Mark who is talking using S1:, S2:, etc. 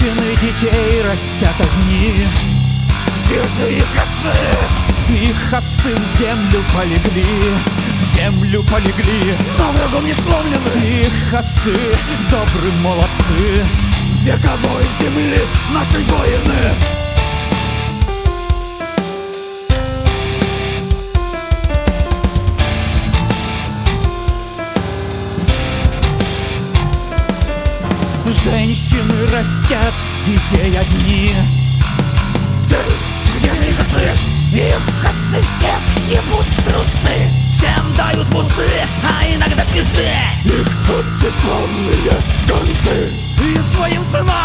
S1: Женщины детей растят одни.
S2: Где же их отцы?
S1: Их отцы в землю полегли, в землю полегли,
S2: но врагом не сломлены.
S1: Их отцы добрые молодцы,
S2: вековой земли наши воины.
S1: Женщины растят детей одни.
S2: Где же их отцы? Их отцы всех ебут в трусы,
S1: всем дают в усы, а иногда пизды.
S2: Их отцы славные гонцы,
S1: и своим сынам